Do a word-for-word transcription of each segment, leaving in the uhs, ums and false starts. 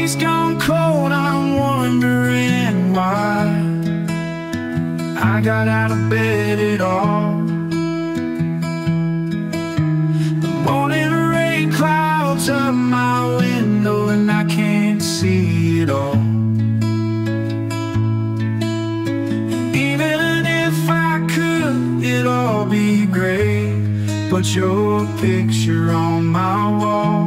tea's gone cold, I'm wondering why I got out of bed at all. The morning rain clouds up my window and I can't see it all. Even if I could, it'd all be great. Put your picture on my wall.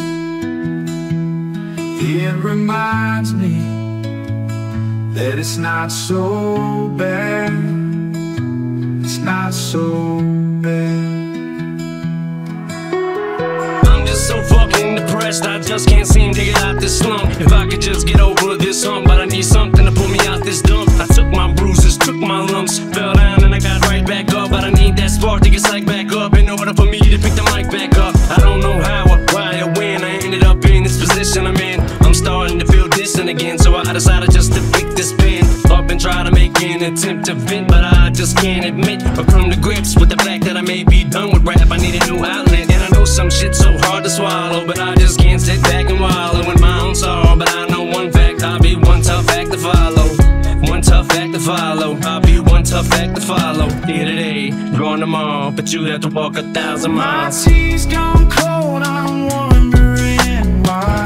It reminds me that it's not so bad. It's not so bad. I'm just so fucking depressed, I just can't seem to get out this slump. If I could just get over this hump, but I need something to pull me out this dump. I took my bruises, took my lumps, fell down and I got right back up. But I need that spark to get psyched back up in order for me to pick the mic back up. I don't know how or why or when I ended up in this position I'm in. I'm starting to feel distant again, so I decided just to pick this pen up and try to make an attempt to vent. But I just can't admit or come to grips with the fact that I may be done with rap. I need a new outlet, and I know some shit's so hard to swallow, but I just can't sit back and wallow in my own sorrow. But I know one fact, I'll be one tough act to follow. One tough act to follow. I'll be one tough act to follow. Here today, gone tomorrow, but you have to walk a thousand miles. My tea's gone cold, I'm wondering why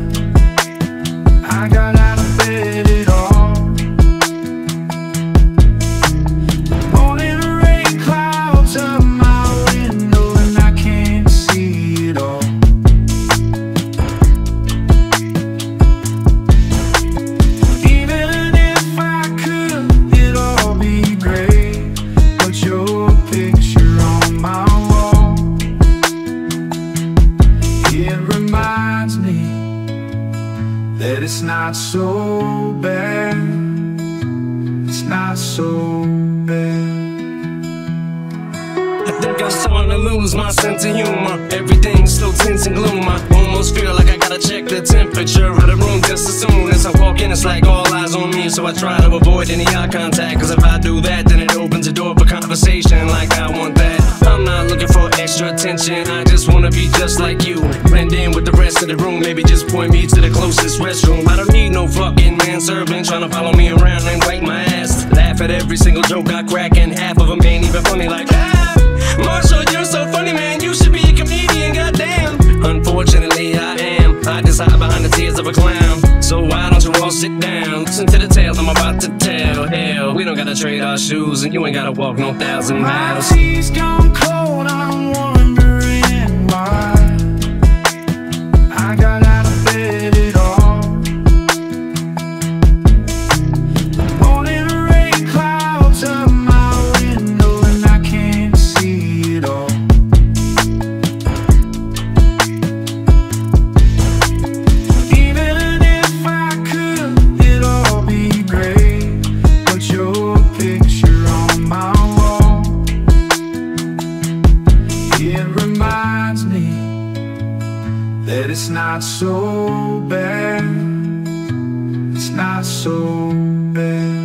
I got out of bed at all. Morning rain clouds up my window and I can't see it all. Even if I could, it'd all be great. Put your picture on my wall. It reminds me that it's not so bad. It's not so bad. I think I'm starting to lose my sense of humor. Everything's so tense and gloom. I almost feel like I gotta check the temperature of the room just as soon as I walk in. It's like all eyes on me, so I try to avoid any eye contact. Cause if I do that, then it opens the door for conversation like I want that. I'm not looking for extra attention, I just wanna be just like you. Blend in with the rest of the room, maybe just point me to the closest restroom. I don't need no fucking manservant trying to follow me around and wipe my ass. Laugh at every single joke I crack, and half of them ain't even funny like ah, Marshall, you're so funny, man, you should be a comedian, goddamn. Unfortunately I am, I just hide behind the tears of a clown. So why don't you all sit down, listen to the tale I'm about to tell. Hell, we don't gotta trade our shoes, and you ain't gotta walk no thousand miles. My tea's gone cold, I'm wondering why I got out of bed at all. Morning rain clouds up my window and I can't see it all. Even if I could, it'd all be great. Put your picture on my wall. It reminds me that it's not so bad. It's not so bad.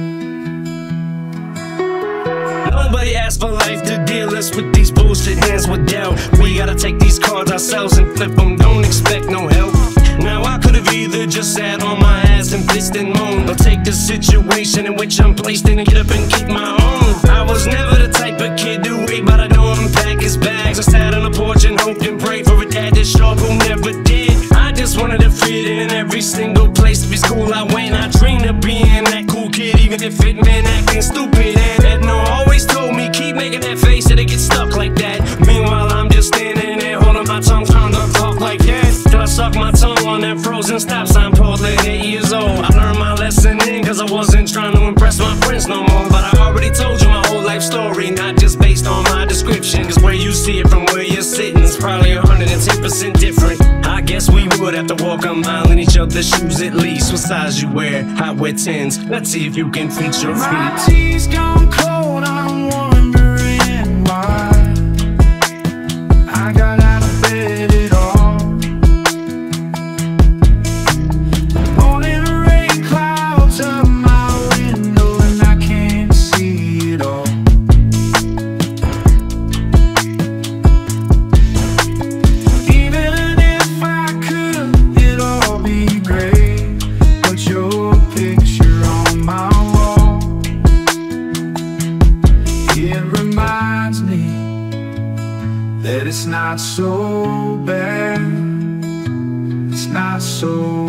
Nobody asked for life to deal us with these bullshit hands with doubt. We gotta take these cards ourselves and flip them, don't expect no help. Now I could've either just sat on my ass and pissed and moaned, or take the situation in which I'm placed in and get up and keep my own. I was never the type of kid to wait by the door and pack his bags. I sat on the porch and hoped and prayed for a dad that's sharp who never did. I just wanted to fit in every single place. Every school I went, I dreamed of being that cool kid, even if it meant acting stupid. And Edna always told me, keep making that face, that it gets stuck like that. Meanwhile, I'm just standing there holding my tongue, trying to talk like that. Till I suck my tongue on that frozen stop sign pole at eight years old. I learned my lesson then, cause I wasn't trying to impress my friends no more. But I already told you my whole life story, not just based on my description. Cause where you see it from where you're sitting is probably one hundred ten percent different. I guess we would have to walk a mile in each other's shoes at least. What size you wear? I wear tens. Let's see if you can fit your feet. My tea's gone cold, I'm wondering why I got out of bed at all. Morning rain clouds up my window and I can't see it all. Even if I could, it'd all be great. that it's not so bad. It's not so